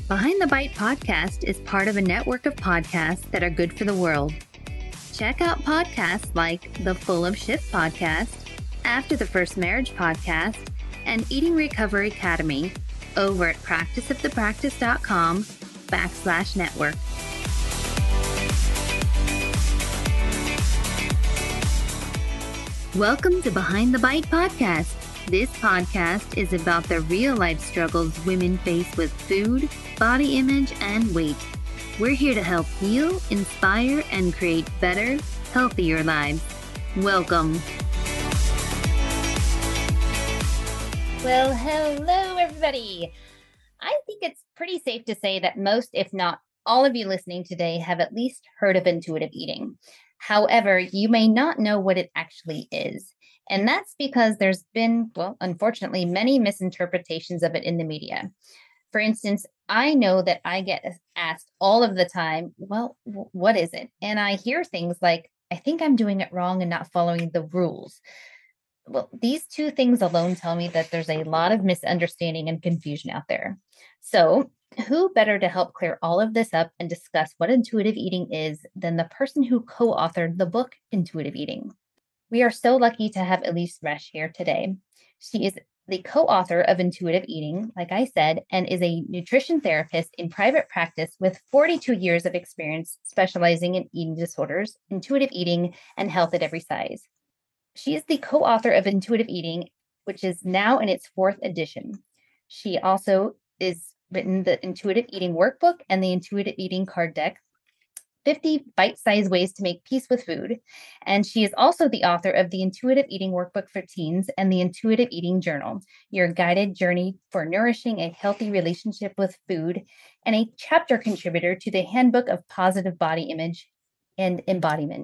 Behind the Bite podcast is part of a network of podcasts that are good for the world. Check out podcasts like the Full of Shit podcast, After the First Marriage podcast, and Eating Recovery Academy over at practiceofthepractice.com/network. Welcome to Behind the Bite podcast. This podcast is about the real-life struggles women face with food, body image, and weight. We're here to help heal, inspire, and create better, healthier lives. Welcome. Well, hello, everybody. I think it's pretty safe to say that most, if not all of you listening today have at least heard of intuitive eating. However, you may not know what it actually is. And that's because there's been, unfortunately, many misinterpretations of it in the media. For instance, I know that I get asked all of the time, what is it? And I hear things like, I think I'm doing it wrong and not following the rules. Well, these two things alone tell me that there's a lot of misunderstanding and confusion out there. So who better to help clear all of this up and discuss what intuitive eating is than the person who co-authored the book, Intuitive Eating? We are so lucky to have Elise Resch here today. She is the co-author of Intuitive Eating, like I said, and is a nutrition therapist in private practice with 42 years of experience specializing in eating disorders, intuitive eating, and health at every size. She is the co-author of Intuitive Eating, which is now in its 4th edition. She also is written the Intuitive Eating Workbook and the Intuitive Eating Card Deck, 50 bite-sized ways to make peace with food. And she is also the author of the Intuitive Eating Workbook for Teens and the Intuitive Eating Journal, your guided journey for nourishing a healthy relationship with food, and a chapter contributor to the Handbook of Positive Body Image and Embodiment.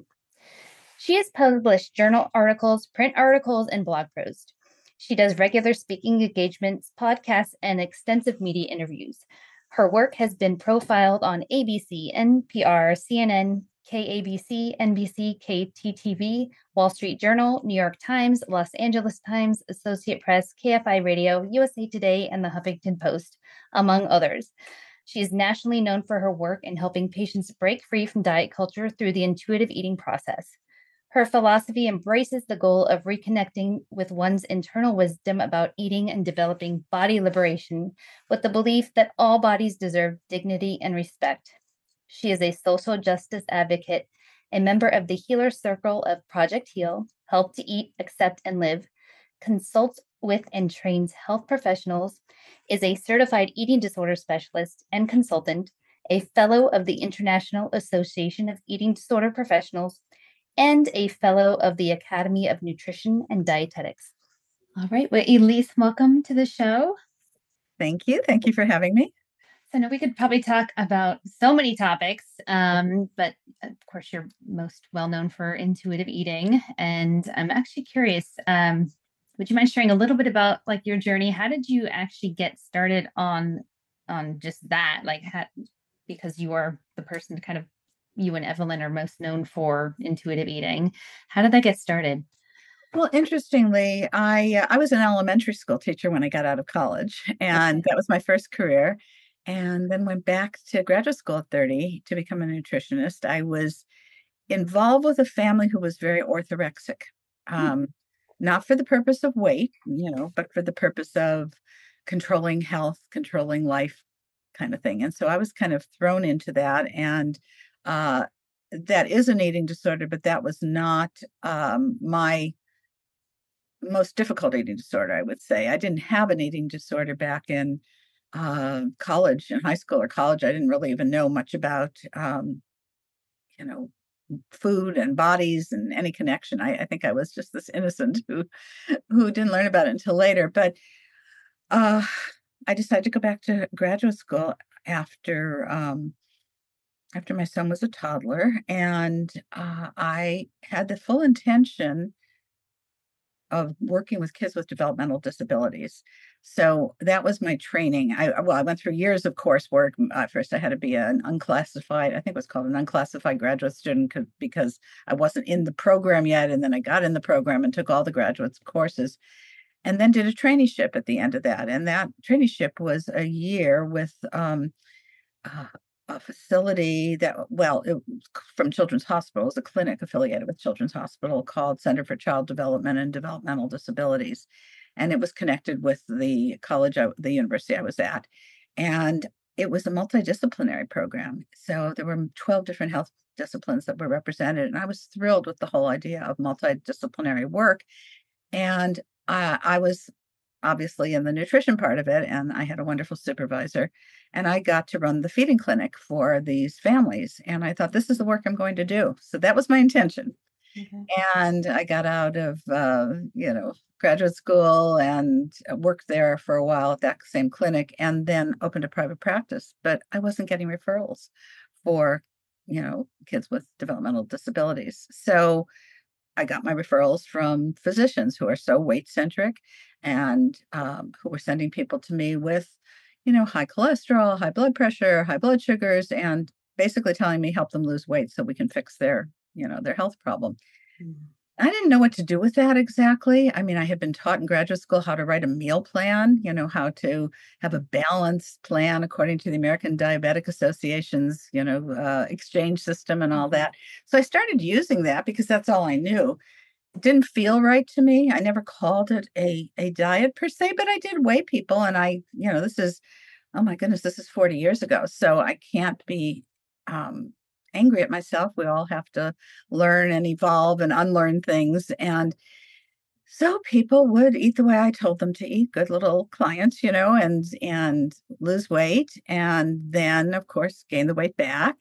She has published journal articles, print articles, and blog posts. She does regular speaking engagements, podcasts, and extensive media interviews. Her work has been profiled on ABC, NPR, CNN, KABC, NBC, KTTV, Wall Street Journal, New York Times, Los Angeles Times, Associated Press, KFI Radio, USA Today, and the Huffington Post, among others. She is nationally known for her work in helping patients break free from diet culture through the intuitive eating process. Her philosophy embraces the goal of reconnecting with one's internal wisdom about eating and developing body liberation with the belief that all bodies deserve dignity and respect. She is a social justice advocate, a member of the Healer Circle of Project Heal, Help to Eat, Accept, and Live, consults with and trains health professionals, is a certified eating disorder specialist and consultant, a fellow of the International Association of Eating Disorder Professionals, and a fellow of the Academy of Nutrition and Dietetics. All right. Well, Elise, welcome to the show. Thank you. Thank you for having me. So I know we could probably talk about so many topics, but of course, you're most well known for intuitive eating. And I'm actually curious, would you mind sharing a little bit about like your journey? How did you actually get started on just that? Because you are the person kind of, you and Evelyn are most known for intuitive eating. How did that get started? Well, interestingly, I was an elementary school teacher when I got out of college, and that was my first career. And then went back to graduate school at 30 to become a nutritionist. I was involved with a family who was very orthorexic, not for the purpose of weight, but for the purpose of controlling health, controlling life kind of thing. And so I was kind of thrown into that. And that is an eating disorder, but that was not my most difficult eating disorder, I would say. I didn't have an eating disorder back in college, in high school or college. I didn't really even know much about, food and bodies and any connection. I think I was just this innocent who didn't learn about it until later. But I decided to go back to graduate school after my son was a toddler, and I had the full intention of working with kids with developmental disabilities. So that was my training. I went through years of coursework. First, I had to be an unclassified, I think it was called an unclassified graduate student because I wasn't in the program yet. And then I got in the program and took all the graduate courses. and then did a traineeship at the end of that. And that traineeship was a year with uh, a facility that, well, it was from Children's Hospital. It was a clinic affiliated with Children's Hospital called Center for Child Development and Developmental Disabilities. And it was connected with the college, the university I was at. And it was a multidisciplinary program. So there were 12 different health disciplines that were represented. And I was thrilled with the whole idea of multidisciplinary work. And I was obviously in the nutrition part of it, and I had a wonderful supervisor. And I got to run the feeding clinic for these families. And I thought, this is the work I'm going to do. So that was my intention. Mm-hmm. And I got out of, graduate school and worked there for a while at that same clinic and then opened a private practice. But I wasn't getting referrals for, kids with developmental disabilities. So I got my referrals from physicians who are so weight centric and who were sending people to me with, high cholesterol, high blood pressure, high blood sugars, and basically telling me help them lose weight so we can fix their health problem. Mm-hmm. I didn't know what to do with that exactly. I mean, I had been taught in graduate school how to write a meal plan, how to have a balanced plan according to the American Diabetic Association's, exchange system and all that. So I started using that because that's all I knew. It didn't feel right to me. I never called it a diet per se, but I did weigh people. And this is, oh my goodness, this is 40 years ago. So I can't be angry at myself. We all have to learn and evolve and unlearn things. And so people would eat the way I told them to eat, good little clients, and lose weight. And then, of course, gain the weight back.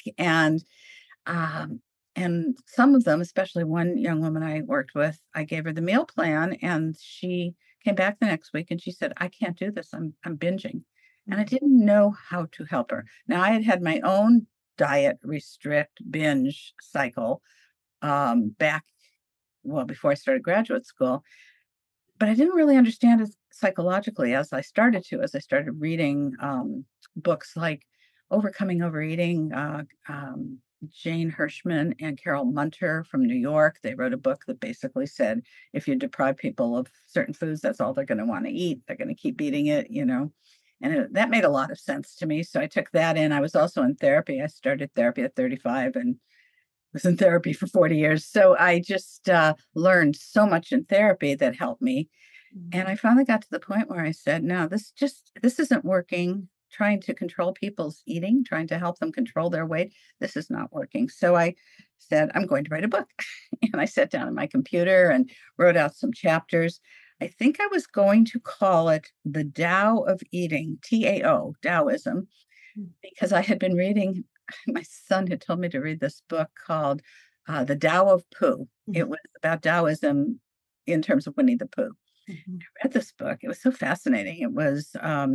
Um, and some of them, especially one young woman I worked with, I gave her the meal plan and she came back the next week and she said, I can't do this. I'm binging. And I didn't know how to help her. Now I had my own diet restrict binge cycle back, well, before I started graduate school, but I didn't really understand it psychologically as I started reading books like Overcoming Overeating. Jane Hirschman and Carol Munter from New York. They wrote a book that basically said if you deprive people of certain foods, that's all they're going to want to eat. They're going to keep eating it, And that made a lot of sense to me. So I took that in. I was also in therapy. I started therapy at 35 and was in therapy for 40 years. So I just learned so much in therapy that helped me. And I finally got to the point where I said, no, this isn't working. Trying to control people's eating, trying to help them control their weight. This is not working. So I said, I'm going to write a book. And I sat down at my computer and wrote out some chapters. I think I was going to call it The Tao of Eating, TAO, Taoism, because I had been reading, my son had told me to read this book called The Tao of Pooh. It was about Taoism in terms of Winnie the Pooh. I read this book. It was so fascinating. It was,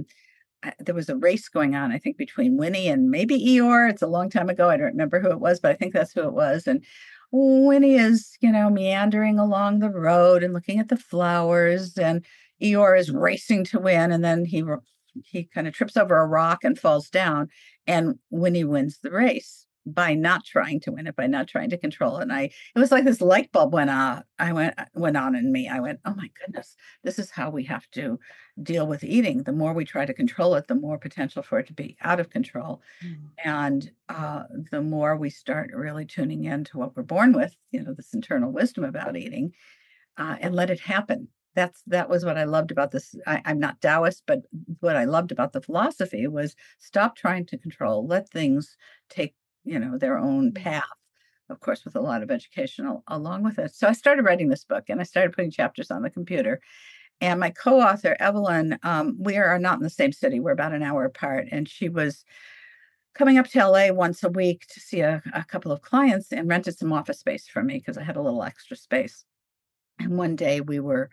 there was a race going on, I think, between Winnie and maybe Eeyore. It's a long time ago. I don't remember who it was, but I think that's who it was. And Winnie is, meandering along the road and looking at the flowers, and Eeyore is racing to win. And then he kind of trips over a rock and falls down, and Winnie wins the race by not trying to win it, by not trying to control it. And it was like this light bulb went on. Went on in me. I went, oh my goodness, this is how we have to deal with eating. The more we try to control it, the more potential for it to be out of control. And the more we start really tuning into what we're born with, this internal wisdom about eating, and let it happen. That was what I loved about this. I'm not Taoist, but what I loved about the philosophy was stop trying to control, let things take, their own path, of course, with a lot of education along with it. So I started writing this book and I started putting chapters on the computer. And my co-author, Evelyn, we are not in the same city. We're about an hour apart. And she was coming up to LA once a week to see a couple of clients and rented some office space for me because I had a little extra space. And one day we were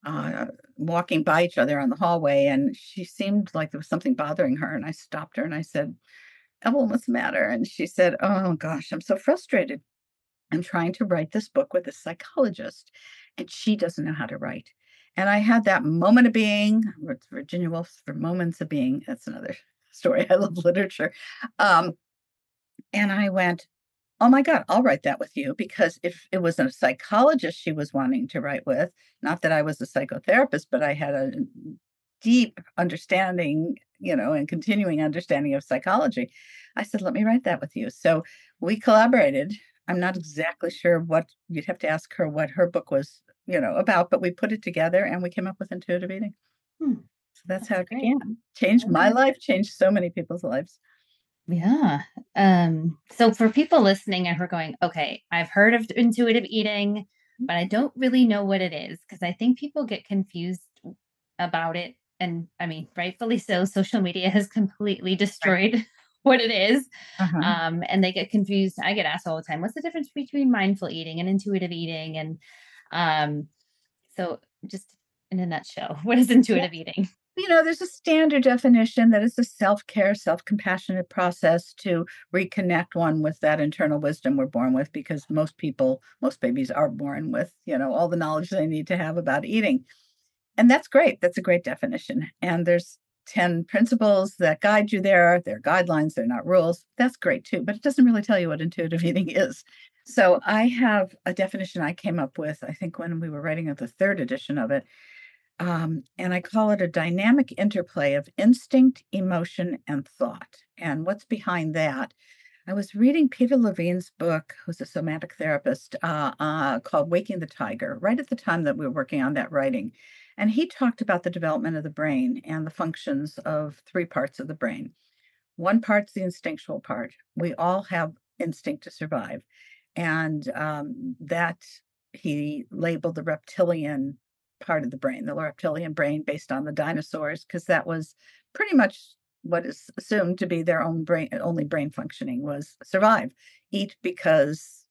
walking by each other on the hallway, and she seemed like there was something bothering her. And I stopped her and I said, Evelyn, what's the matter? And she said, oh gosh, I'm so frustrated. I'm trying to write this book with a psychologist, and she doesn't know how to write. And I had that moment of being, Virginia Woolf for Moments of Being. That's another story. I love literature. And I went, oh my God, I'll write that with you, because if it was a psychologist she was wanting to write with, not that I was a psychotherapist, but I had a deep understanding, and continuing understanding of psychology. I said, let me write that with you. So we collaborated. I'm not exactly sure what you'd have to ask her what her book was, about, but we put it together and we came up with intuitive eating. Hmm, So that's how that's it great. began. Changed my Okay. life, changed so many people's lives. Yeah. So for people listening and who are going, okay, I've heard of intuitive eating, but I don't really know what it is because I think people get confused about it. And I mean, rightfully so, social media has completely Right. destroyed what it is. Uh-huh. And they get confused. I get asked all the time, what's the difference between mindful eating and intuitive eating? And um, so just in a nutshell, what is intuitive eating? There's a standard definition that it's a self-care, self-compassionate process to reconnect one with that internal wisdom we're born with, because most babies are born with, all the knowledge they need to have about eating. And that's great. That's a great definition. And there's 10 principles that guide you there. They're guidelines, they're not rules. That's great too, but it doesn't really tell you what intuitive eating is. So I have a definition I came up with, I think, when we were writing the third edition of it. And I call it a dynamic interplay of instinct, emotion, and thought. And what's behind that? I was reading Peter Levine's book, who's a somatic therapist, called Waking the Tiger, right at the time that we were working on that writing. And he talked about the development of the brain and the functions of three parts of the brain. One part's the instinctual part. We all have instinct to survive. And that he labeled the reptilian part of the brain, the reptilian brain, based on the dinosaurs, because that was pretty much what is assumed to be their own brain, only brain functioning was survive, eat because,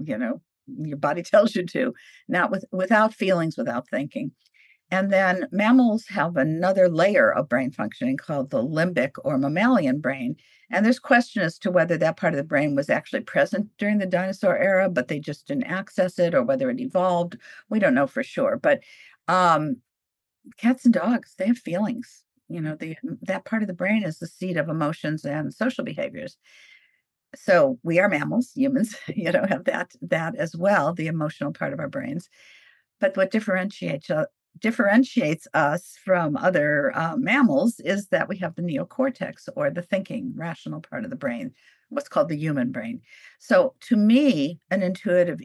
your body tells you to, not without feelings, without thinking. And then mammals have another layer of brain functioning called the limbic or mammalian brain. And there's question as to whether that part of the brain was actually present during the dinosaur era, but they just didn't access it, or whether it evolved. We don't know for sure. But um, cats and dogs, they have feelings. That part of the brain is the seat of emotions and social behaviors. So we are mammals, humans, have that as well, the emotional part of our brains. But what differentiates us from other mammals is that we have the neocortex, or the thinking, rational part of the brain, what's called the human brain. So to me, an intuitive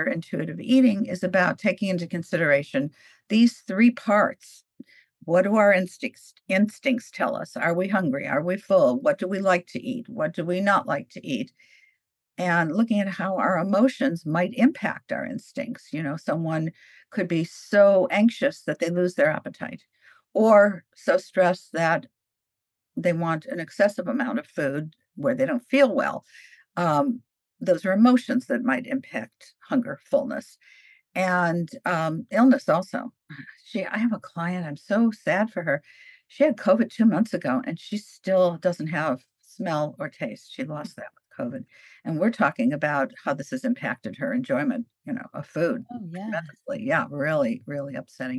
eating is about taking into consideration these three parts. What do our instincts tell us? Are we hungry? Are we full? What do we like to eat? What do we not like to eat? And looking at how our emotions might impact our instincts. Someone could be so anxious that they lose their appetite, or so stressed that they want an excessive amount of food where they don't feel well. Um, those are emotions that might impact hunger, fullness, and illness also. I have a client, I'm so sad for her. She had COVID 2 months ago, and she still doesn't have smell or taste. She lost that with COVID. And we're talking about how this has impacted her enjoyment, of food Oh, yeah. tremendously. Yeah, really, really upsetting.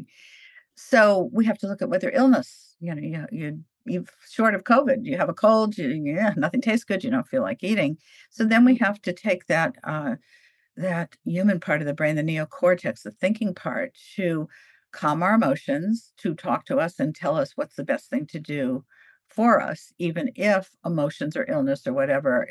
So we have to look at whether illness, you short of COVID, you have a cold, nothing tastes good, you don't feel like eating. So then we have to take that human part of the brain, the neocortex, the thinking part, to calm our emotions, to talk to us and tell us what's the best thing to do for us, even if emotions or illness or whatever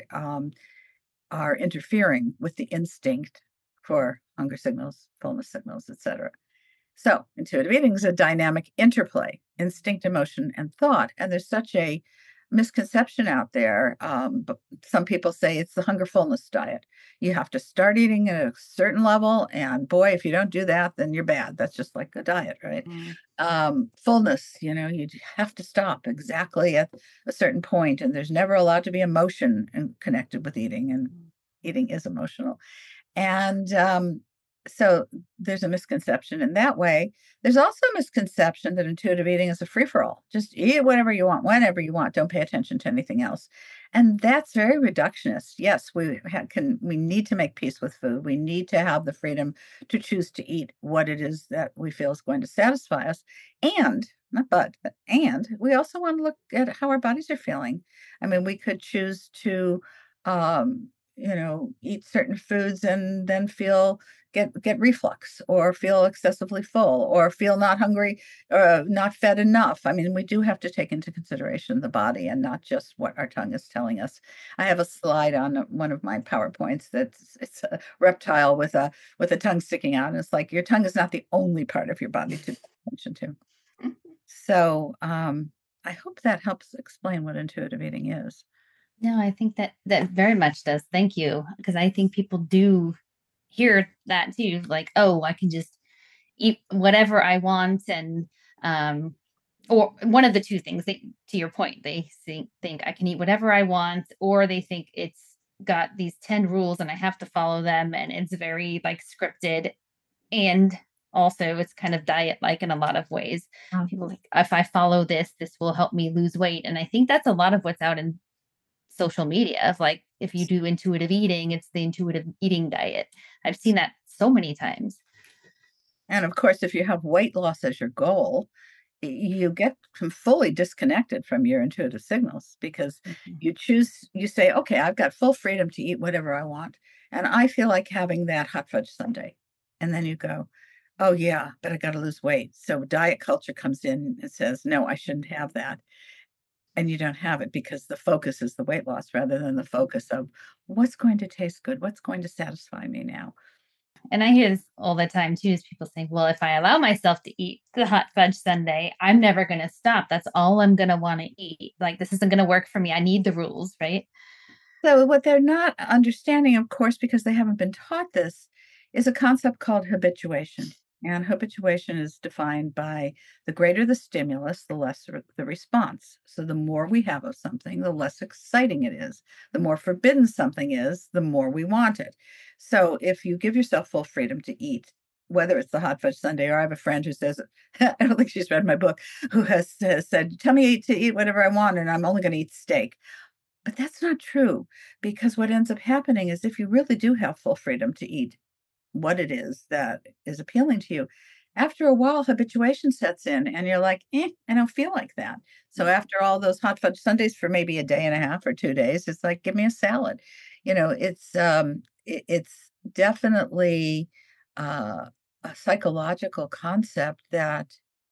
are interfering with the instinct for hunger signals, fullness signals, etc. So, intuitive eating is a dynamic interplay, instinct, emotion, and thought. And there's such a misconception out there. But some people say it's the hunger fullness diet. You have to start eating at a certain level. And boy, if you don't do that, then you're bad. That's just like a diet, right? Mm. Fullness, you have to stop exactly at a certain point, and there's never allowed to be emotion connected with eating, and eating is emotional. And so there's a misconception in that way. There's also a misconception that intuitive eating is a free for all. Just eat whatever you want, whenever you want. Don't pay attention to anything else. And that's very reductionist. Yes, we need to make peace with food. We need to have the freedom to choose to eat what it is that we feel is going to satisfy us. And not but and we also want to look at how our bodies are feeling. I mean, we could choose to eat certain foods and then get reflux or feel excessively full or feel not hungry or not fed enough. I mean, we do have to take into consideration the body and not just what our tongue is telling us. I have a slide on one of my PowerPoints that's it's a reptile with a tongue sticking out, and it's like your tongue is not the only part of your body to pay attention to. So I hope that helps explain what intuitive eating is. No, I think that very much does. Thank you. Because I think people do hear that too. Like, oh, I can just eat whatever I want. And, or one of the two things they, to your point, they think I can eat whatever I want, or they think it's got these 10 rules and I have to follow them. And it's very like scripted. And also it's kind of diet like in a lot of ways. People like, if I follow this, this will help me lose weight. And I think that's a lot of what's out in social media of like if you do intuitive eating, it's the intuitive eating diet. I've seen that so many times. And of course, if you have weight loss as your goal, you get fully disconnected from your intuitive signals because Mhm. you say, okay, I've got full freedom to eat whatever I want. And I feel like having that hot fudge sundae. And then you go, oh, yeah, but I got to lose weight. So diet culture comes in and says, no, I shouldn't have that. And you don't have it because the focus is the weight loss rather than the focus of what's going to taste good, what's going to satisfy me now. And I hear this all the time too, is people saying, well, if I allow myself to eat the hot fudge sundae, I'm never going to stop. That's all I'm going to want to eat. Like, this isn't going to work for me. I need the rules, right? So what they're not understanding, of course, because they haven't been taught this, is a concept called habituation. And habituation is defined by the greater the stimulus, the less the response. So the more we have of something, the less exciting it is. The more forbidden something is, the more we want it. So if you give yourself full freedom to eat, whether it's the hot fudge sundae, or I have a friend who says, I don't think she's read my book, who has said, tell me to eat whatever I want, and I'm only going to eat steak. But that's not true because what ends up happening is if you really do have full freedom to eat what it is that is appealing to you, after a while, habituation sets in and you're like, I don't feel like that. So after all those hot fudge sundaes for maybe a day and a half or 2 days, it's like, give me a salad. It's definitely a psychological concept that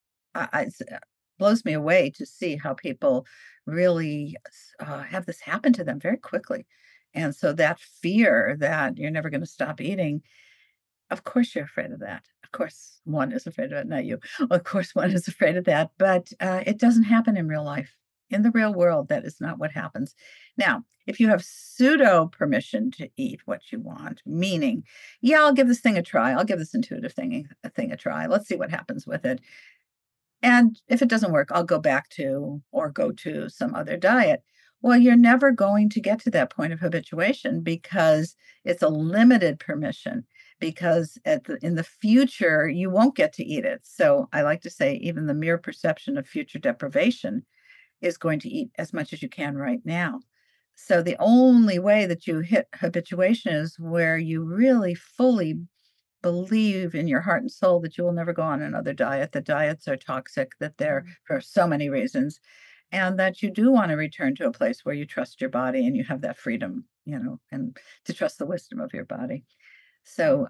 blows me away to see how people really have this happen to them very quickly. And so that fear that you're never going to stop eating, of course you're afraid of that. Of course, one is afraid of it, not you. Of course, one is afraid of that, but it doesn't happen in real life. In the real world, that is not what happens. Now, if you have pseudo permission to eat what you want, meaning, yeah, I'll give this thing a try. I'll give this intuitive thing a try. Let's see what happens with it. And if it doesn't work, I'll go back to or go to some other diet. Well, you're never going to get to that point of habituation because it's a limited permission, because in the future, you won't get to eat it. So I like to say, even the mere perception of future deprivation is going to eat as much as you can right now. So the only way that you hit habituation is where you really fully believe in your heart and soul that you will never go on another diet, that diets are toxic, that they're for so many reasons, and that you do want to return to a place where you trust your body and you have that freedom, and to trust the wisdom of your body. So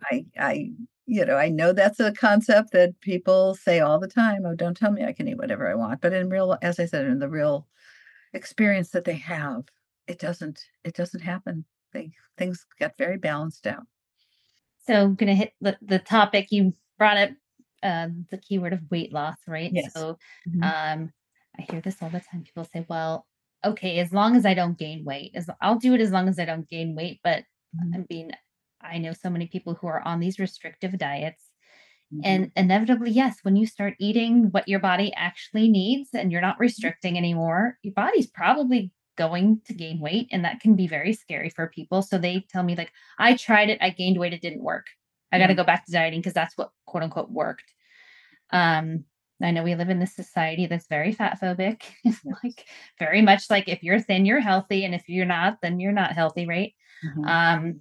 I know that's a concept that people say all the time, oh, don't tell me I can eat whatever I want. But as I said, in the real experience that they have, it doesn't happen. Things get very balanced out. So I'm going to hit the topic you brought up, the keyword of weight loss, right? Yes. So Mhm. um, I hear this all the time. People say, well, okay, as long as I don't gain weight, I'll do it as long as I don't gain weight. But Mhm. I mean, I know so many people who are on these restrictive diets. Mhm. And inevitably, yes, when you start eating what your body actually needs and you're not restricting anymore, your body's probably going to gain weight. And that can be very scary for people. So they tell me, like, I tried it, I gained weight, it didn't work. I got Yeah. to go back to dieting because that's what quote unquote worked. Um, I know we live in this society that's very fat phobic. Yeah. Like very much like if you're thin, you're healthy, and if you're not, then you're not healthy, right? Mhm.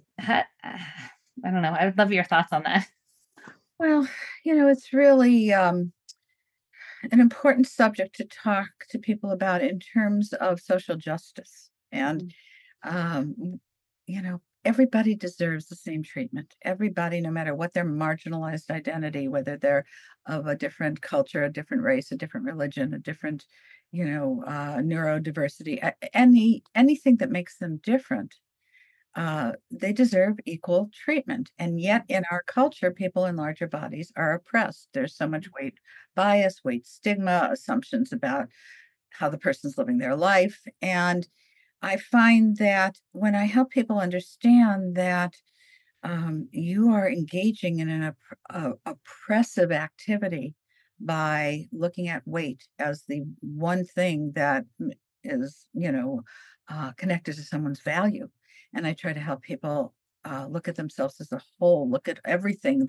I don't know. I would love your thoughts on that. Well, it's really an important subject to talk to people about in terms of social justice. And, Mhm. um, everybody deserves the same treatment. Everybody, no matter what their marginalized identity, whether they're of a different culture, a different race, a different religion, a different, neurodiversity, anything that makes them different, they deserve equal treatment. And yet, in our culture, people in larger bodies are oppressed. There's so much weight bias, weight stigma, assumptions about how the person's living their life. And I find that when I help people understand that you are engaging in an oppressive activity by looking at weight as the one thing that is, connected to someone's value. And I try to help people look at themselves as a whole, look at everything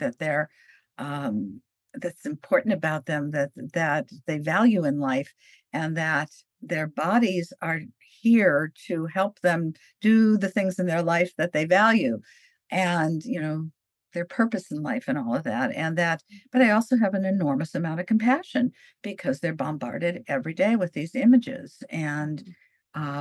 um, that's important about them, that they value in life, and that their bodies are here to help them do the things in their life that they value, and their purpose in life and all of that. But I also have an enormous amount of compassion because they're bombarded every day with these images and uh,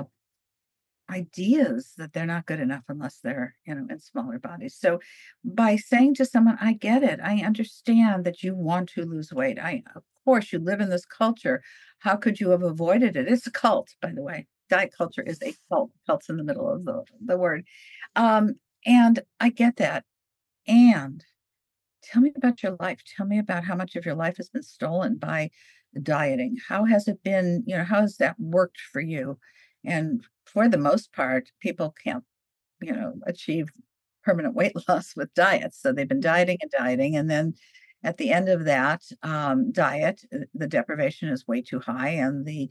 ideas that they're not good enough unless they're in smaller bodies. So by saying to someone, I get it, I understand that you want to lose weight, I of course you live in this culture, how could you have avoided it? It's a cult, by the way. Diet culture is a cult. Cult's in the middle of the word. um, and I get that. And tell me about your life. Tell me about how much of your life has been stolen by dieting. How has it been, how has that worked for you? And for the most part, people can't, achieve permanent weight loss with diets. So they've been dieting and dieting. And then at the end of that diet, the deprivation is way too high, and the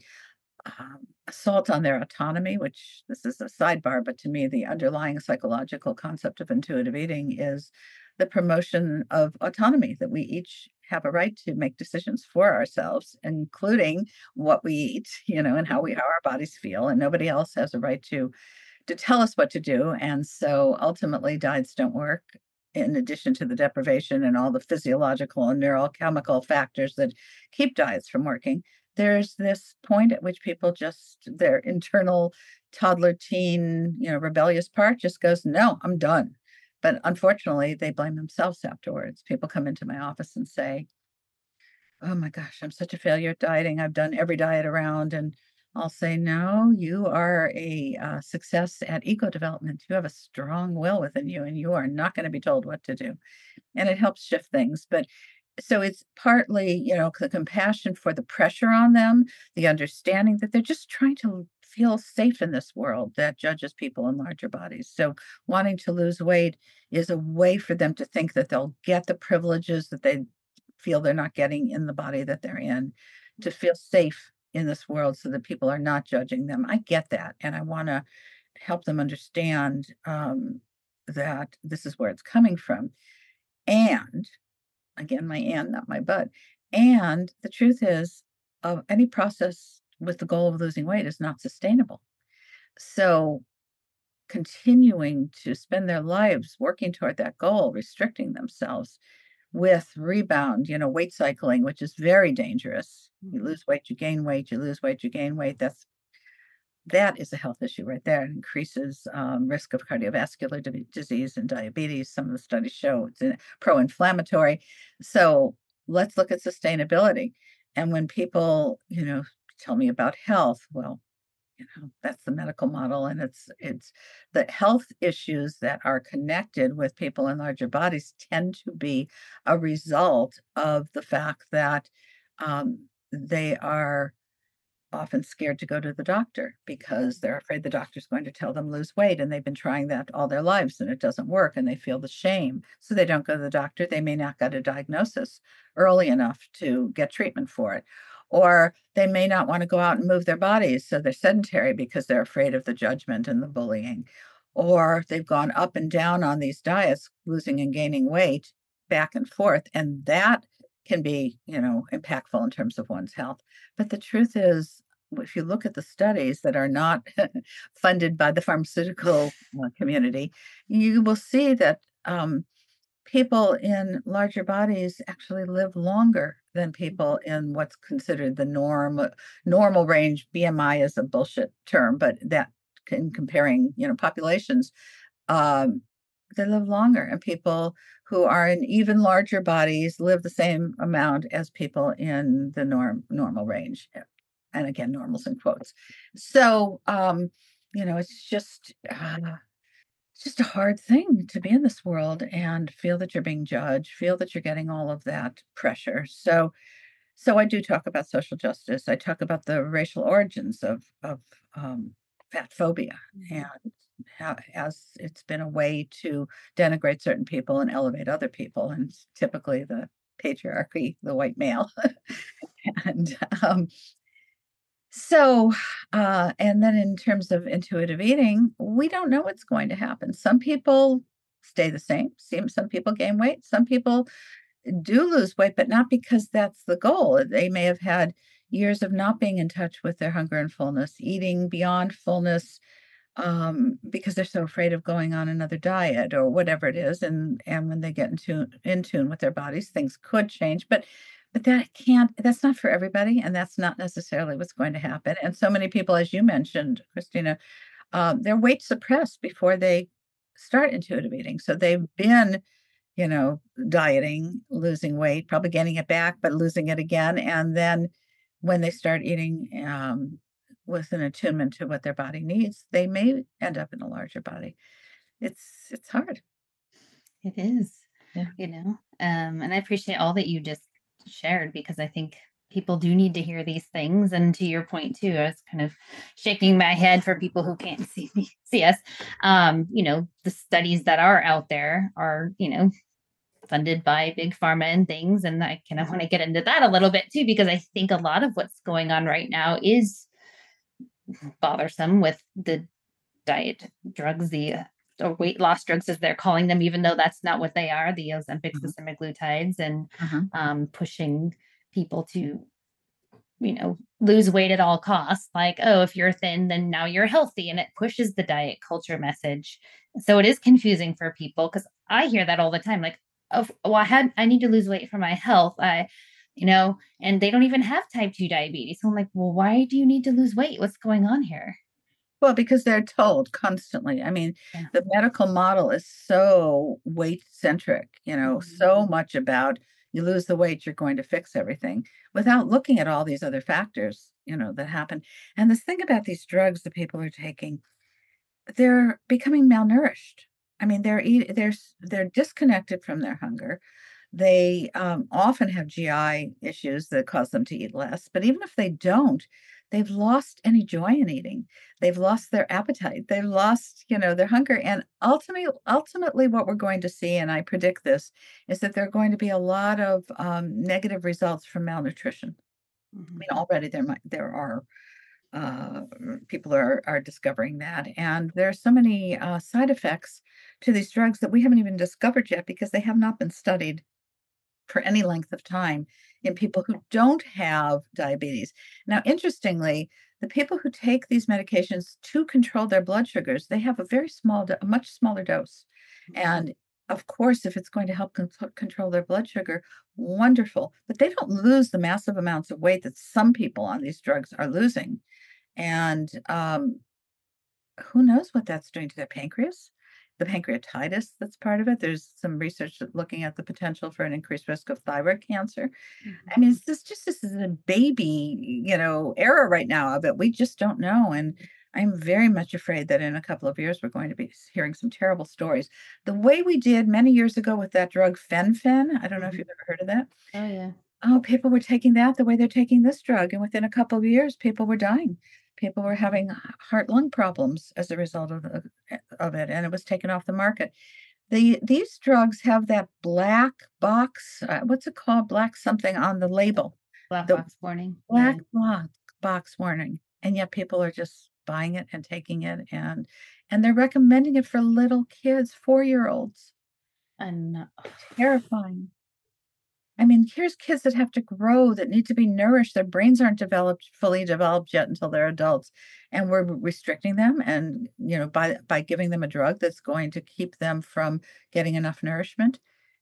assault on their autonomy, which this is a sidebar, but to me, the underlying psychological concept of intuitive eating is the promotion of autonomy, that we each have a right to make decisions for ourselves, including what we eat, and how our bodies feel, and nobody else has a right to tell us what to do. And so ultimately, diets don't work. In addition to the deprivation and all the physiological and neurochemical factors that keep diets from working, there's this point at which people just, their internal toddler, teen, rebellious part just goes, no, I'm done. But unfortunately, they blame themselves afterwards. People come into my office and say, oh my gosh, I'm such a failure at dieting. I've done every diet around. And I'll say, no, you are a success at ego development. You have a strong will within you, and you are not going to be told what to do. And it helps shift things. But so it's partly, the compassion for the pressure on them, the understanding that they're just trying to feel safe in this world that judges people in larger bodies. So wanting to lose weight is a way for them to think that they'll get the privileges that they feel they're not getting in the body that they're in, to feel safe in this world so that people are not judging them. I get that. And I want to help them understand that this is where it's coming from. And again, my and, not my but. And the truth is, any process with the goal of losing weight is not sustainable. So continuing to spend their lives working toward that goal, restricting themselves with rebound, weight cycling, which is very dangerous. You lose weight, you gain weight, you lose weight, you gain weight. That is a health issue right there. It increases risk of cardiovascular disease and diabetes. Some of the studies show it's pro-inflammatory. So let's look at sustainability. And when people, tell me about health, well, that's the medical model, and it's the health issues that are connected with people in larger bodies tend to be a result of the fact that they are often scared to go to the doctor because they're afraid the doctor's going to tell them lose weight, and they've been trying that all their lives and it doesn't work, and they feel the shame, so they don't go to the doctor. They may not get a diagnosis early enough to get treatment for it, or they may not want to go out and move their bodies, so they're sedentary because they're afraid of the judgment and the bullying, or they've gone up and down on these diets, losing and gaining weight back and forth, and that can be impactful in terms of one's health. But the truth is, if you look at the studies that are not funded by the pharmaceutical community, you will see that people in larger bodies actually live longer than people in what's considered the normal range. BMI is a bullshit term, but that in comparing, populations, um, they live longer, and people who are in even larger bodies live the same amount as people in the normal range. And again, normals in quotes. So, it's just a hard thing to be in this world and feel that you're being judged, feel that you're getting all of that pressure. So I do talk about social justice. I talk about the racial origins of fat phobia, and how as it's been a way to denigrate certain people and elevate other people, and typically the patriarchy, the white male. And so, and then in terms of intuitive eating, we don't know what's going to happen. Some people stay the same. Some people gain weight. Some people do lose weight, but not because that's the goal. They may have had years of not being in touch with their hunger and fullness, eating beyond fullness, because they're so afraid of going on another diet or whatever it is. And when they get in tune with their bodies, things could change. But that's not for everybody, and that's not necessarily what's going to happen. And so many people, as you mentioned, Christina, they're weight suppressed before they start intuitive eating. So they've been dieting, losing weight, probably gaining it back, but losing it again. And then when they start eating with an attunement to what their body needs, they may end up in a larger body. It's hard. It is, Yeah. and I appreciate all that you just shared, because I think people do need to hear these things. And to your point too, I was kind of shaking my head for people who can't see us. The studies that are out there are, funded by big pharma and things. And I kind of want to get into that a little bit too, because I think a lot of what's going on right now is bothersome with the diet drugs, the or weight loss drugs, as they're calling them, even though that's not what they are, the Ozempics, the semaglutides, and pushing people to, lose weight at all costs. Like, oh, if you're thin, then now you're healthy. And it pushes the diet culture message. So it is confusing for people, because I hear that all the time. Like, oh, well, I need to lose weight for my health. And they don't even have type 2 diabetes. So I'm like, well, why do you need to lose weight? What's going on here? Well, because they're told constantly. I mean, Yeah. the medical model is so weight centric, so much about you lose the weight, you're going to fix everything without looking at all these other factors, that happen. And this thing about these drugs that people are taking, they're becoming malnourished. I mean, they're disconnected from their hunger. They often have GI issues that cause them to eat less. But even if they don't, they've lost any joy in eating. They've lost their appetite. They've lost, their hunger. And ultimately, what we're going to see, and I predict this, is that there are going to be a lot of negative results from malnutrition. I mean, already there are people are discovering that, and there are so many side effects to these drugs that we haven't even discovered yet because they have not been studied for any length of time in people who don't have diabetes. Now, interestingly, the people who take these medications to control their blood sugars, they have a much smaller dose. And of course, if it's going to help control their blood sugar, wonderful. But they don't lose the massive amounts of weight that some people on these drugs are losing. And who knows what that's doing to their pancreas, the pancreatitis that's part of it. There's some research looking at the potential for an increased risk of thyroid cancer. I mean, this is a baby, era right now of it. We just don't know. And I'm very much afraid that in a couple of years, we're going to be hearing some terrible stories. The way we did many years ago with that drug fen-phen. I don't know if you've ever heard of that. Oh, yeah. Oh, people were taking that the way they're taking this drug. And within a couple of years, people were dying. People were having heart-lung problems as a result of it, and it was taken off the market. These drugs have that black box, what's it called? Black something on the label. Black The box warning. black Yeah. box warning. And yet people are just buying it and taking it, and they're recommending it for little kids, 4-year-olds. And Terrifying. I mean, here's kids that have to grow, that need to be nourished. Their brains aren't fully developed yet until they're adults. And we're restricting them, and, by giving them a drug that's going to keep them from getting enough nourishment.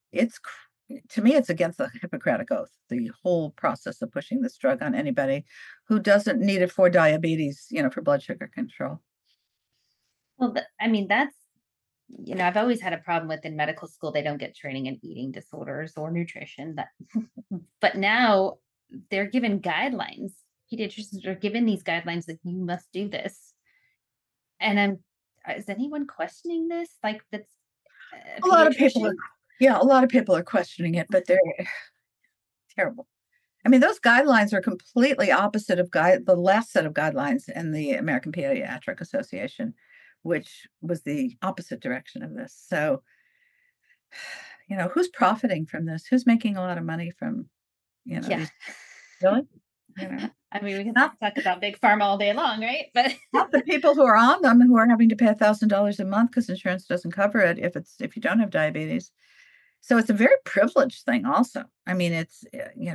To me, it's against the Hippocratic Oath, the whole process of pushing this drug on anybody who doesn't need it for diabetes, for blood sugar control. well, I mean, that's I've always had a problem with in medical school, they don't get training in eating disorders or nutrition. But now they're given guidelines. Pediatricians are given these guidelines that you must do this. And is anyone questioning this? Like that's a A lot of people are, pediatrician? yeah, a lot of people are questioning it, but they're terrible. I mean, those guidelines are completely opposite of the last set of guidelines in the American Pediatric Association, which was the opposite direction of this. So, who's profiting from this? Who's making a lot of money from, Yeah. these really? You know, I mean, we can not talk about big pharma all day long, right? But not the people who are on them who are having to pay $1,000 a month because insurance doesn't cover it if you don't have diabetes. So it's a very privileged thing also. I mean, it's,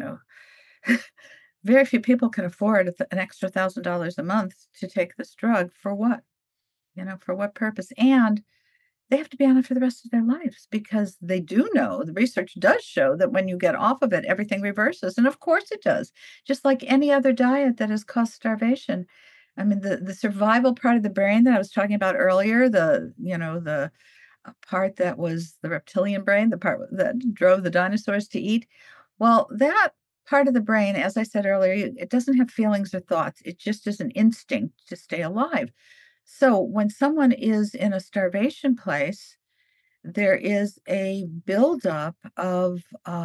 very few people can afford an extra $1,000 a month to take this drug for what? For what purpose? And they have to be on it for the rest of their lives because they do know the research does show that when you get off of it, everything reverses. And of course it does, just like any other diet that has caused starvation. I mean, the survival part of the brain that I was talking about earlier, the part that was the reptilian brain, the part that drove the dinosaurs to eat. Well, that part of the brain, as I said earlier, it doesn't have feelings or thoughts. It just is an instinct to stay alive. So when someone is in a starvation place, there is a buildup of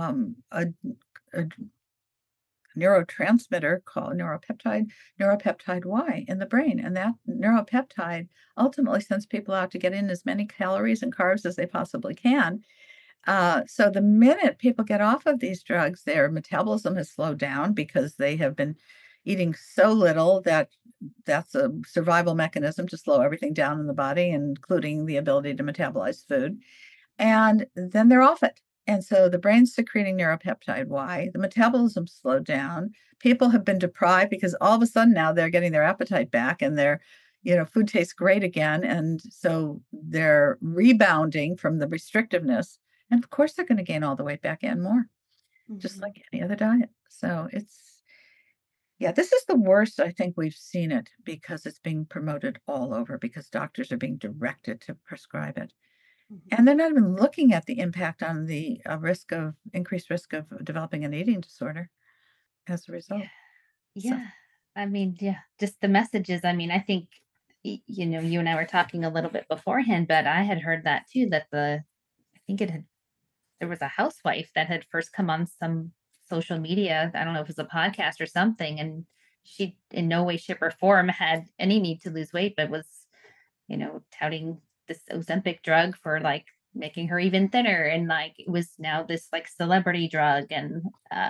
a neurotransmitter called neuropeptide Y in the brain. And that neuropeptide ultimately sends people out to get in as many calories and carbs as they possibly can. So the minute people get off of these drugs, their metabolism has slowed down because they have been eating so little that that's a survival mechanism to slow everything down in the body, including the ability to metabolize food. And then they're off it. And so the brain's secreting neuropeptide Y, the metabolism slowed down. People have been deprived because all of a sudden now they're getting their appetite back and their, food tastes great again. And so they're rebounding from the restrictiveness. And of course, they're going to gain all the weight back and more, just Mhm. like any other diet. So yeah, this is the worst I think we've seen it because it's being promoted all over because doctors are being directed to prescribe it. Mhm. And they're not even looking at the impact on the increased risk of developing an eating disorder as a result. So, Yeah. I mean, yeah, just the messages. I mean, I think, you and I were talking a little bit beforehand, but I had heard that too, that I think there was a housewife that had first come on some social media. I don't know if it was a podcast or something. And she, in no way, shape, or form, had any need to lose weight, but was, touting this Ozempic drug for like making her even thinner. And like it was now this like celebrity drug. And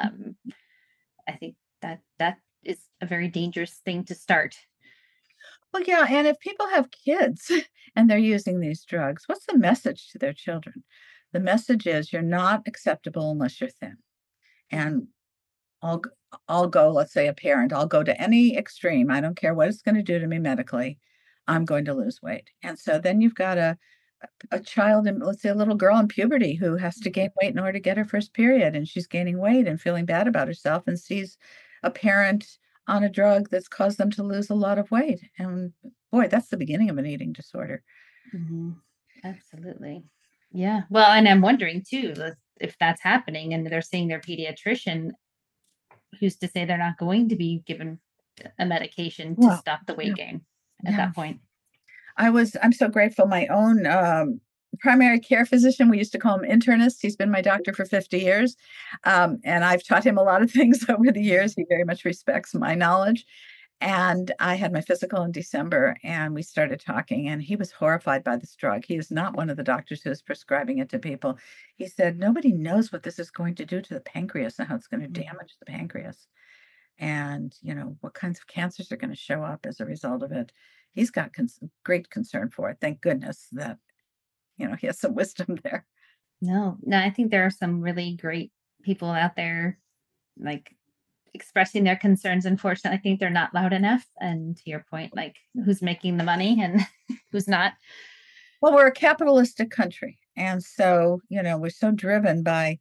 I think that is a very dangerous thing to start. well, yeah. And if people have kids and they're using these drugs, what's the message to their children? The message is you're not acceptable unless you're thin. Mhm. And I'll, g- I'll go, let's say a parent, I'll go to any extreme. I don't care what it's going to do to me medically. I'm going to lose weight. And so then you've got a child, and let's say a little girl in puberty who has to gain weight in order to get her first period, and she's gaining weight and feeling bad about herself and sees a parent on a drug that's caused them to lose a lot of weight. And boy, that's the beginning of an eating disorder. Mhm. Absolutely. Yeah. Well, and I'm wondering too, if that's happening and they're seeing their pediatrician, who's to say they're not going to be given a medication to Well, stop the yeah, weight gain at yeah. that point? I'm so grateful. My own primary care physician, we used to call him internist. He's been my doctor for 50 years. And I've taught him a lot of things over the years. He very much respects my knowledge. And I had my physical in December and we started talking, and he was horrified by this drug. He is not one of the doctors who is prescribing it to people. He said, nobody knows what this is going to do to the pancreas and how it's going to Mhm. damage the pancreas. And, what kinds of cancers are going to show up as a result of it. He's got great concern for it. Thank goodness that, he has some wisdom there. No, no, I think there are some really great people out there like expressing their concerns. Unfortunately, I think they're not loud enough. And to your point, like who's making the money and who's not. Well, we're a capitalistic country. And so, we're so driven by,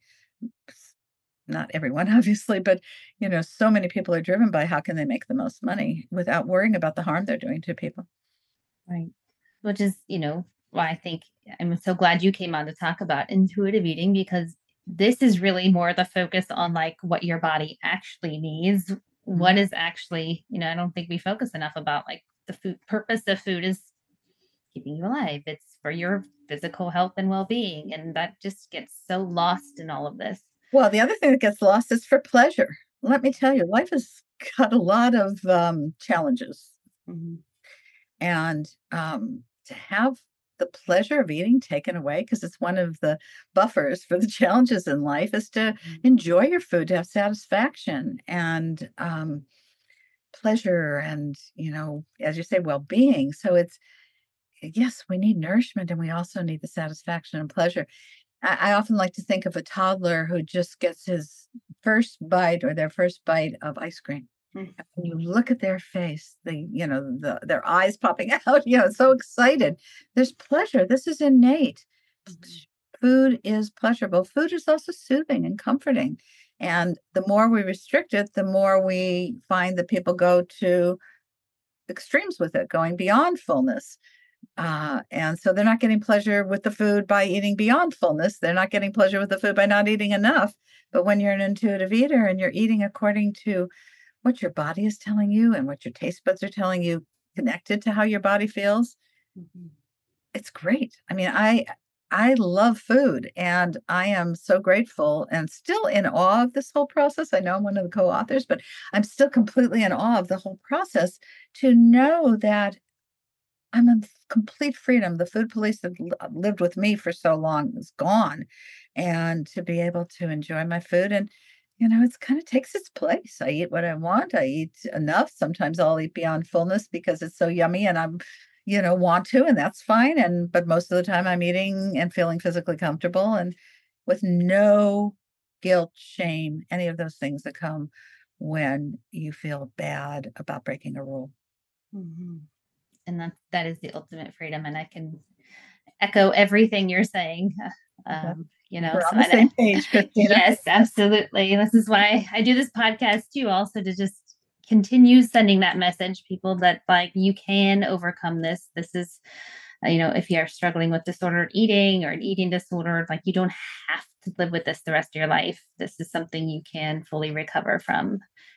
not everyone, obviously, but, so many people are driven by how can they make the most money without worrying about the harm they're doing to people. Right. Which is, Well, I think I'm so glad you came on to talk about intuitive eating because this is really more the focus on like what your body actually needs. Mhm. What is actually, I don't think we focus enough about like the food purpose of food is keeping you alive. It's for your physical health and well-being. And that just gets so lost in all of this. Well, the other thing that gets lost is for pleasure. Let me tell you, life has got a lot of challenges, Mhm. and to have the pleasure of eating taken away, because it's one of the buffers for the challenges in life, is to enjoy your food, to have satisfaction and pleasure, and as you say, well-being. So it's yes, we need nourishment, and we also need the satisfaction and pleasure. I often like to think of a toddler who just gets his first bite or their first bite of ice cream. Mhm. And when you look at their face, their eyes popping out, so excited. There's pleasure. This is innate. Mhm. Food is pleasurable. Food is also soothing and comforting. And the more we restrict it, the more we find that people go to extremes with it, going beyond fullness. And so they're not getting pleasure with the food by eating beyond fullness. They're not getting pleasure with the food by not eating enough. But when you're an intuitive eater and you're eating according to what your body is telling you and what your taste buds are telling you, connected to how your body feels, Mhm. it's great. I mean, I love food, and I am so grateful and still in awe of this whole process. I know I'm one of the co-authors, but I'm still completely in awe of the whole process to know that I'm in complete freedom. The food police that lived with me for so long is gone. And to be able to enjoy my food, and, it's kind of takes its place. I eat what I want. I eat enough. Sometimes I'll eat beyond fullness because it's so yummy and want to, and that's fine. But most of the time I'm eating and feeling physically comfortable and with no guilt, shame, any of those things that come when you feel bad about breaking a rule. Mhm. And that is the ultimate freedom. And I can echo everything you're saying. We're So on the same I, page, Christina. yes, absolutely. This is why I do this podcast too, also to just continue sending that message, people that like you can overcome this. This is, if you're struggling with disordered eating or an eating disorder, like you don't have to live with this the rest of your life. This is something you can fully recover from.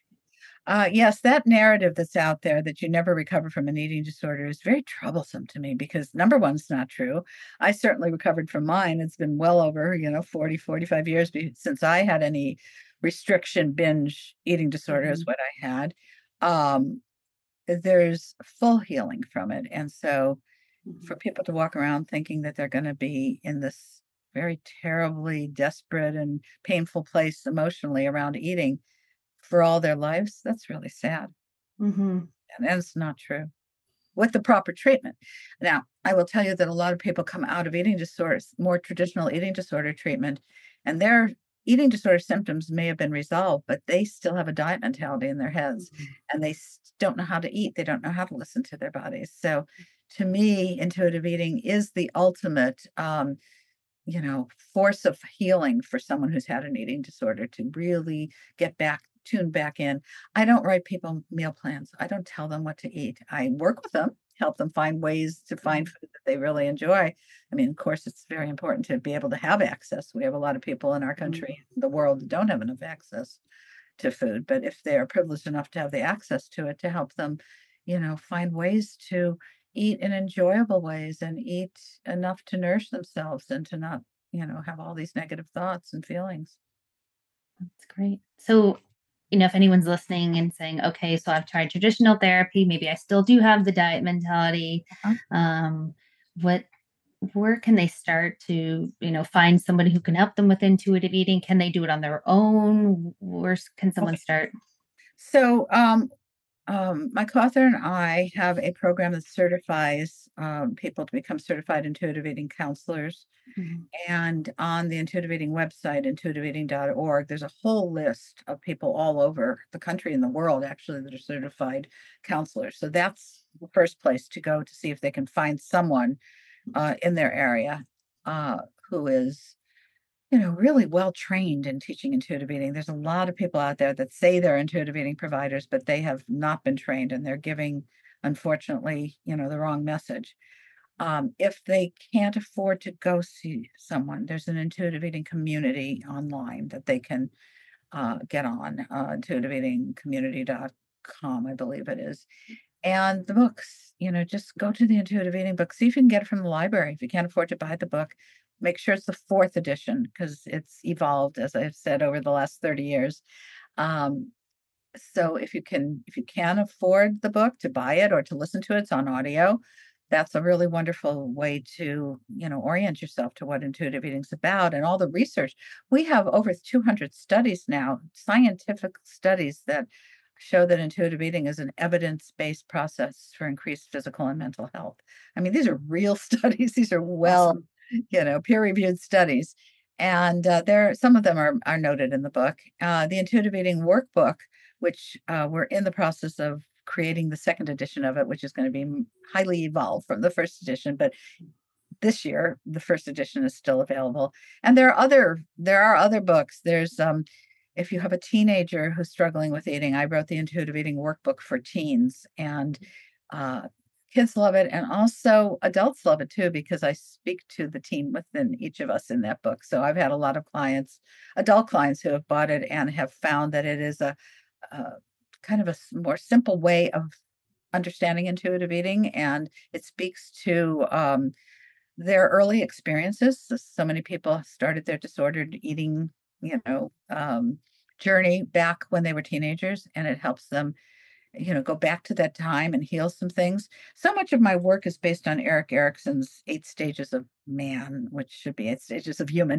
Yes, that narrative that's out there that you never recover from an eating disorder is very troublesome to me because number one, it's not true. I certainly recovered from mine. It's been well over, 40, 45 years since I had any restriction binge eating disorder is Mhm. what I had. Um, there's full healing from it. And so for Mhm. people to walk around thinking that they're going to be in this very terribly desperate and painful place emotionally around eating for all their lives, that's really sad. Mhm. And it's not true with the proper treatment. Now, I will tell you that a lot of people come out of eating disorders, more traditional eating disorder treatment, and their eating disorder symptoms may have been resolved, but they still have a diet mentality in their heads Mhm. and they don't know how to eat. They don't know how to listen to their bodies. So, to me, intuitive eating is the ultimate force of healing for someone who's had an eating disorder to really get back, tune back in. I don't write people meal plans. I don't tell them what to eat. I work with them, help them find ways to find Mhm. food that they really enjoy. I mean, of course, it's very important to be able to have access. We have a lot of people in our Mhm. country, the world, that don't have enough access to food. But if they are privileged enough to have the access to it, to help them, find ways to eat in enjoyable ways and eat enough to nourish themselves and to not, have all these negative thoughts and feelings. That's great. So, if anyone's listening and saying, okay, so I've tried traditional therapy, maybe I still do have the diet mentality. Uh, Um, what, where can they start to, find somebody who can help them with intuitive eating? Can they do it on their own? Where can someone Okay. start? So, my co-author and I have a program that certifies people to become certified intuitive eating counselors. Mhm. And on the Intuitive Eating website, intuitiveeating.org, there's a whole list of people all over the country and the world actually that are certified counselors. So that's the first place to go to see if they can find someone in their area uh, who is, really well trained in teaching intuitive eating. There's a lot of people out there that say they're intuitive eating providers, but they have not been trained and they're giving, unfortunately, the wrong message. If they can't afford to go see someone, there's an intuitive eating community online that they can get on, intuitiveeatingcommunity.com, I believe it is. And the books, just go to the intuitive eating book. See if you can get it from the library. If you can't afford to buy the book, make sure it's the fourth edition because it's evolved, as I've said, over the last 30 years. Um, so if you can afford the book to buy it or to listen to it, it's on audio. That's a really wonderful way to, orient yourself to what intuitive eating is about and all the research. We have over 200 studies now, scientific studies that show that intuitive eating is an evidence-based process for increased physical and mental health. I mean, these are real studies. These are Awesome. peer-reviewed studies. And some of them are noted in the book. The intuitive eating workbook, which we're in the process of creating the second edition of it, which is going to be highly evolved from the first edition. But this year, the first edition is still available. And there are other books. There's if you have a teenager who's struggling with eating, I wrote the intuitive eating workbook for teens, and uh, kids love it, and also adults love it too because I speak to the teen within each of us in that book. So I've had a lot of adult clients who have bought it and have found that it is a kind of a more simple way of understanding intuitive eating, and it speaks to their early experiences. So many people started their disordered eating, journey back when they were teenagers, and it helps them, go back to that time and heal some things. So much of my work is based on Erik Erikson's 8 stages of man, which should be 8 stages of human.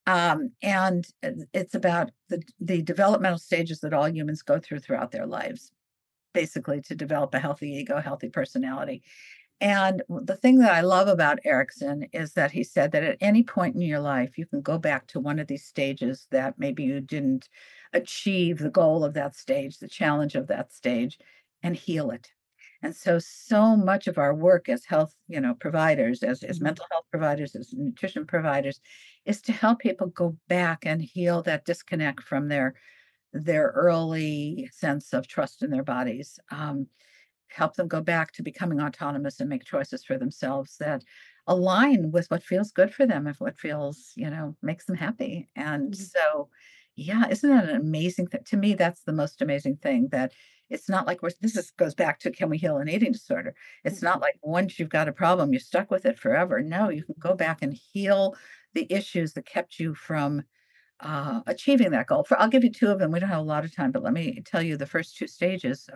And it's about the developmental stages that all humans go throughout their lives, basically to develop a healthy ego, healthy personality. And the thing that I love about Erikson is that he said that at any point in your life, you can go back to one of these stages that maybe you didn't achieve the goal of that stage, the challenge of that stage, and heal it. And so much of our work as health, providers, as mental health providers, as nutrition providers, is to help people go back and heal that disconnect from their early sense of trust in their bodies. Help them go back to becoming autonomous and make choices for themselves that align with what feels good for them, if what feels, makes them happy. And Mhm. so, yeah, isn't that an amazing thing? To me, that's the most amazing thing, that it's not like goes back to, can we heal an eating disorder? It's not like once you've got a problem, you're stuck with it forever. No, you can go back and heal the issues that kept you from achieving that goal. I'll give you two of them. We don't have a lot of time, but let me tell you the first two stages.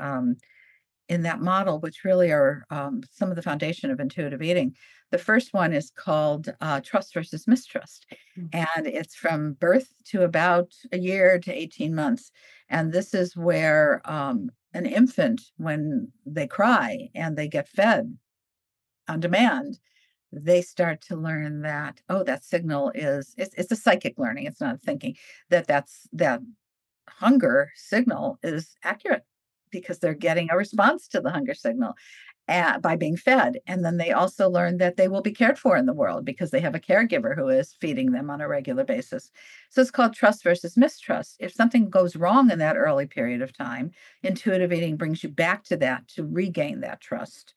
In that model, which really are some of the foundation of intuitive eating. The first one is called trust versus mistrust. Mhm. And it's from birth to about a year to 18 months. And this is where an infant, when they cry and they get fed on demand, they start to learn that, oh, that signal it's a psychic learning. It's not thinking that hunger signal is accurate because they're getting a response to the hunger signal by being fed. And then they also learn that they will be cared for in the world because they have a caregiver who is feeding them on a regular basis. So it's called trust versus mistrust. If something goes wrong in that early period of time, intuitive eating brings you back to that to regain that trust,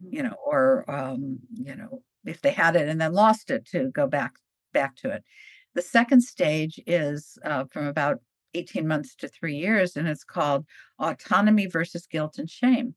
or if they had it and then lost it, to go back to it. The second stage is from about 18 months to 3 years, and it's called autonomy versus guilt and shame,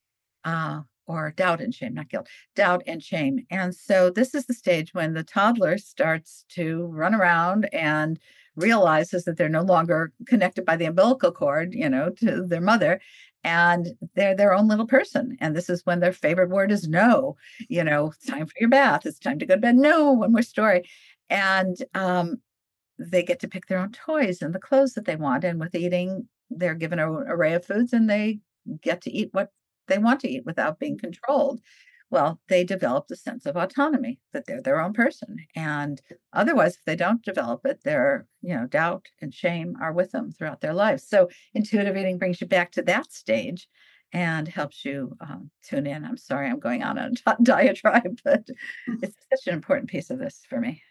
or doubt and shame, not guilt, doubt and shame. And so this is the stage when the toddler starts to run around and realizes that they're no longer connected by the umbilical cord, to their mother. And they're their own little person. And this is when their favorite word is no. It's time for your bath. It's time to go to bed. No, one more story. And they get to pick their own toys and the clothes that they want. And with eating, they're given an array of foods and they get to eat what they want to eat without being controlled. Well, they develop the sense of autonomy, that they're their own person. And otherwise, if they don't develop it, their, doubt and shame are with them throughout their lives. So intuitive eating brings you back to that stage and helps you tune in. I'm sorry, I'm going on a diatribe, but it's such an important piece of this for me.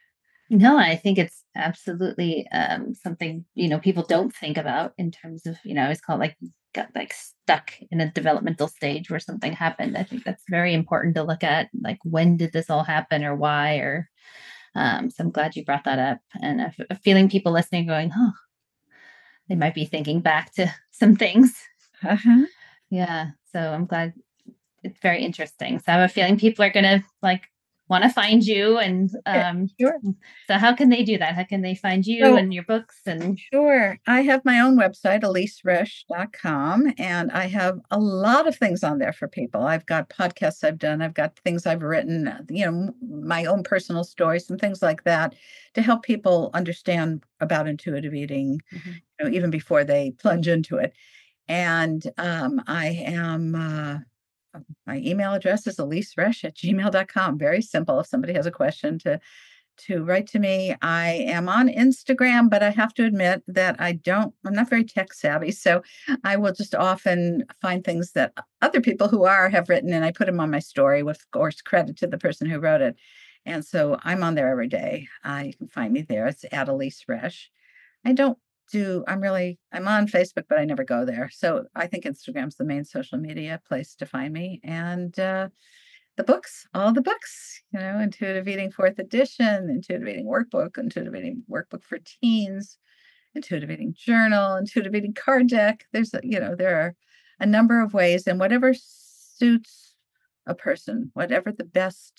No, I think it's absolutely something, people don't think about in terms of, I always call it like got like stuck in a developmental stage where something happened. I think that's very important to look at, like when did this all happen or why, or so I'm glad you brought that up. And a feeling people listening going, oh, they might be thinking back to some things. Uh-huh. Yeah. So I'm glad it's very interesting. So I have a feeling people are gonna like want to find you and Okay, sure. so how can they do that? How can they find you So and your books and sure. I have my own website, eliseresch.com, and I have a lot of things on there for people. I've got podcasts I've done, I've got things I've written, my own personal stories and things like that to help people understand about intuitive eating, Mhm. even before they plunge into it. And I am, my email address is eliseresch@gmail.com. Very simple. If somebody has a question to write to me. I am on Instagram, but I have to admit that I'm not very tech savvy. So I will just often find things that other people who have written and I put them on my story with, of course, credit to the person who wrote it. And so I'm on there every day. You can find me there. It's at Elise Resch. I don't I'm on Facebook, but I never go there. So I think Instagram's the main social media place to find me. And the books, all the books, Intuitive Eating Fourth Edition, Intuitive Eating Workbook, Intuitive Eating Workbook for Teens, Intuitive Eating Journal, Intuitive Eating Card Deck. There are a number of ways, and whatever suits a person, whatever the best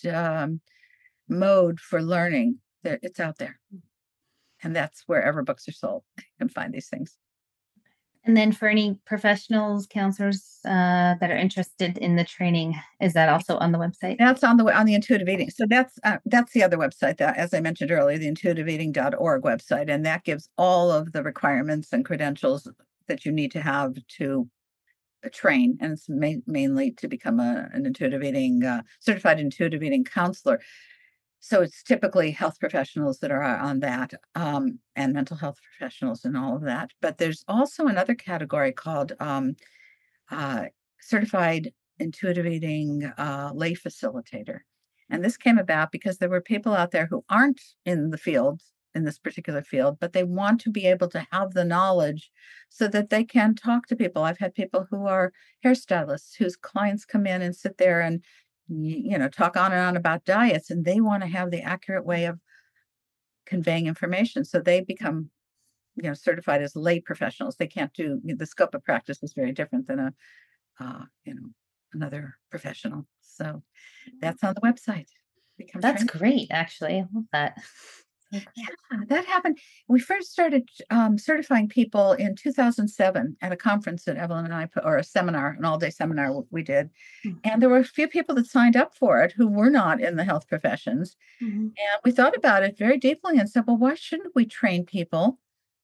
mode for learning, it's out there. And that's wherever books are sold. You can find these things. and then for any professionals, counselors that are interested in the training, is that also on the website? That's on the intuitive eating. So that's the other website that, as I mentioned earlier, the intuitiveeating.org website, and that gives all of the requirements and credentials that you need to have to train, and it's mainly to become an intuitive eating certified intuitive eating counselor. So it's typically health professionals that are on that, and mental health professionals and all of that. But there's also another category called uh, certified intuitive eating lay facilitator. And this came about because there were people out there who aren't in the field, in this particular field, but they want to be able to have the knowledge so that they can talk to people. I've had people who are hairstylists whose clients come in and sit there and talk on and on about diets, and they want to have the accurate way of conveying information. So they become certified as lay professionals. They can't do the scope of practice is very different than uh, you know, another professional. So that's on the website. Become That's trained. great, actually. I love that. So cool. Yeah, that happened. We first started certifying people in 2007 at a conference that Evelyn and I put, or a seminar, an all-day seminar we did. And there were a few people that signed up for it who were not in the health professions. Mm-hmm. And we thought about it very deeply and said, well, why shouldn't we train people,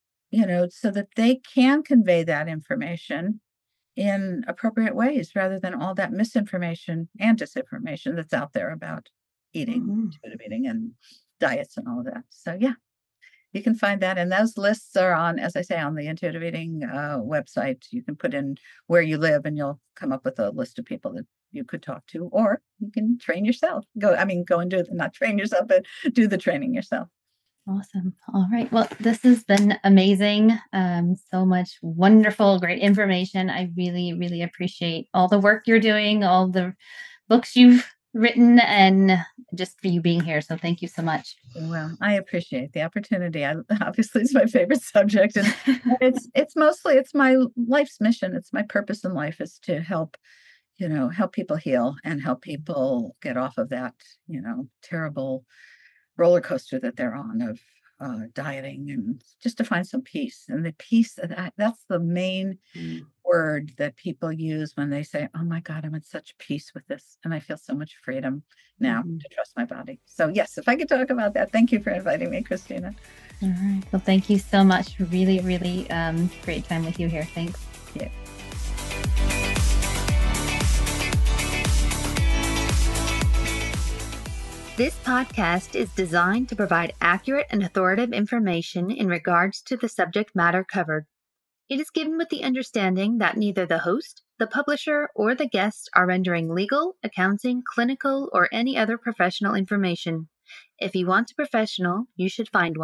so that they can convey that information in appropriate ways rather than all that misinformation and disinformation that's out there about eating, Mm-hmm. intuitive eating, and diets and all of that. So, yeah, you can find that. And those lists are on, as I say, on the intuitive eating website. You can put in where you live and you'll come up with a list of people that you could talk to, or you can train yourself. Go and do it, not train yourself, but do the training yourself. Awesome. All right. Well, this has been amazing. So much wonderful, great information. I really, really appreciate all the work you're doing, all the books you've written, and just for you being here. So thank you so much. Well, I appreciate the opportunity. Obviously it's my favorite subject, and it's my life's mission. It's my purpose in life is to help people heal and help people get off of that, terrible roller coaster that they're on of dieting, and just to find some peace. And the peace that's the main Mm. word that people use when they say, oh my God, I'm in such peace with this. And I feel so much freedom now Mhm. to trust my body. So, yes, if I could talk about that, thank you for inviting me, Christina. All right. Well, thank you so much. Really, really great time with you here. Thanks. Yeah. This podcast is designed to provide accurate and authoritative information in regards to the subject matter covered. It is given with the understanding that neither the host, the publisher, or the guest are rendering legal, accounting, clinical, or any other professional information. If you want a professional, you should find one.